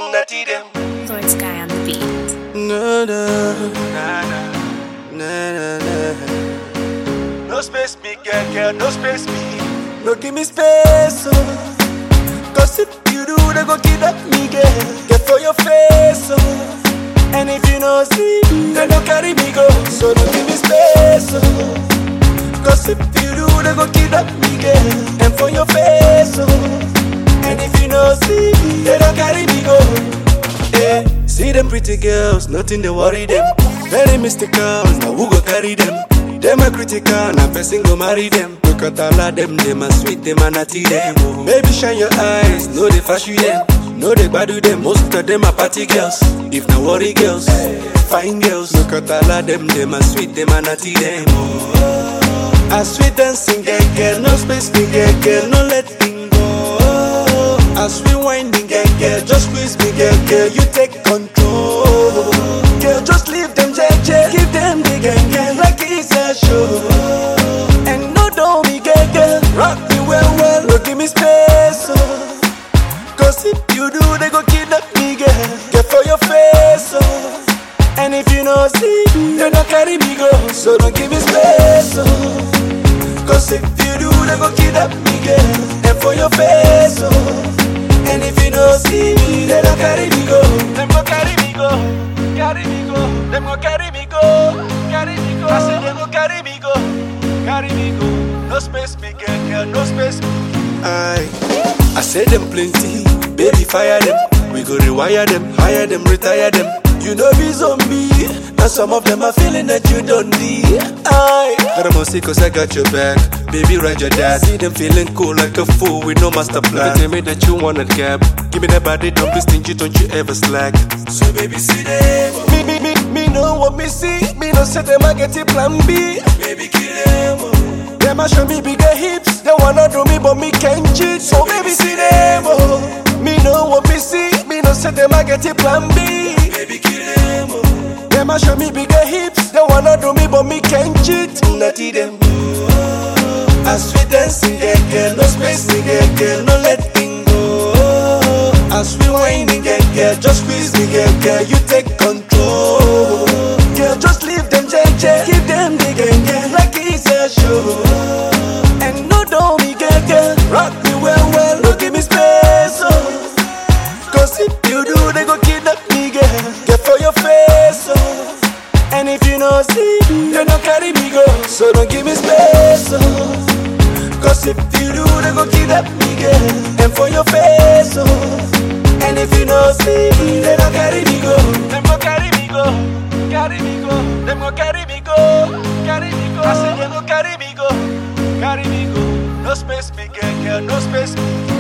Natty them. Lord Sky on the beat. No, no, Nah, nah. no, no. No space me, girl, no space me. No give me space, cause if you do, they go kidnap me, girl. Get for your face, and if you no see, they don't carry me go. So don't give me space, cause if you do, they go kidnap me, girl. And for your face, and if you no see, they don't carry me go. Yeah. See them pretty girls, nothing they worry them. Very mystical, now who go carry them? Them a critical, now person go marry them. Look at all of them, them a sweet, them a natty them. Oh. Baby shine your eyes, know they flash you them. Know they badu them, most of them are party girls. If not worry girls, fine girls. Look at all of them a sweet, them a natty them. Oh. A sweet dancing girl, no space me girl, no letting go. As we winding girl, just squeeze me girl, you take control. Girl, just leave them JJ, give them the girl, like it's a show. And no don't me girl, rock me well, no give me space, cause if you do, they go kidnap me girl. Get for your face, and if you no see, they don't carry me go. So don't give me space, cause if you do, they go kidnap me girl. And for your face, and if you no see me, they don't carry me go. Them go carry me go, carry me go. Them go carry me go, carry me go. I say them go carry me go, carry me go. No space me, girl, no space me. I say them plenty, baby fire them. We go rewire them, hire them, retire them. You know be zombie, and some of them are feeling that you don't need. But I'm on cause I got your back. Baby ride your dad, see them feeling cool like a fool with no master plan. Tell me that you want a gap, give me that body, don't be stingy, don't you ever slack. So baby see them, me know what me see. Me no say them I get it plan B. Baby kill them, them a show me bigger hips. They wanna do me but me can't cheat. So baby see them, me know what me see. Me no say them I get it plan B. Baby kill them, them a show me bigger hips. They wanna do me but me can't cheat. Natty them, a sweet dancing girl, no space girl, no letting go. As we whining girl, just squeeze me girl, you take control. Girl, just leave them JJ, give them the girl, like it's a show. And no don't me girl, rock me well, no give me space, cause if you do, they go kidnap me girl. Get for your face, and if you no see, they don't carry me go. So don't give me space, cause if you do, they go kidnap me girl. And for your face, and if you no see, they don't carry me go. Them go carry me go, carry me go. Them go carry me go, carry me go. I say them go carry me go, carry me go. No space me, girl, no space me.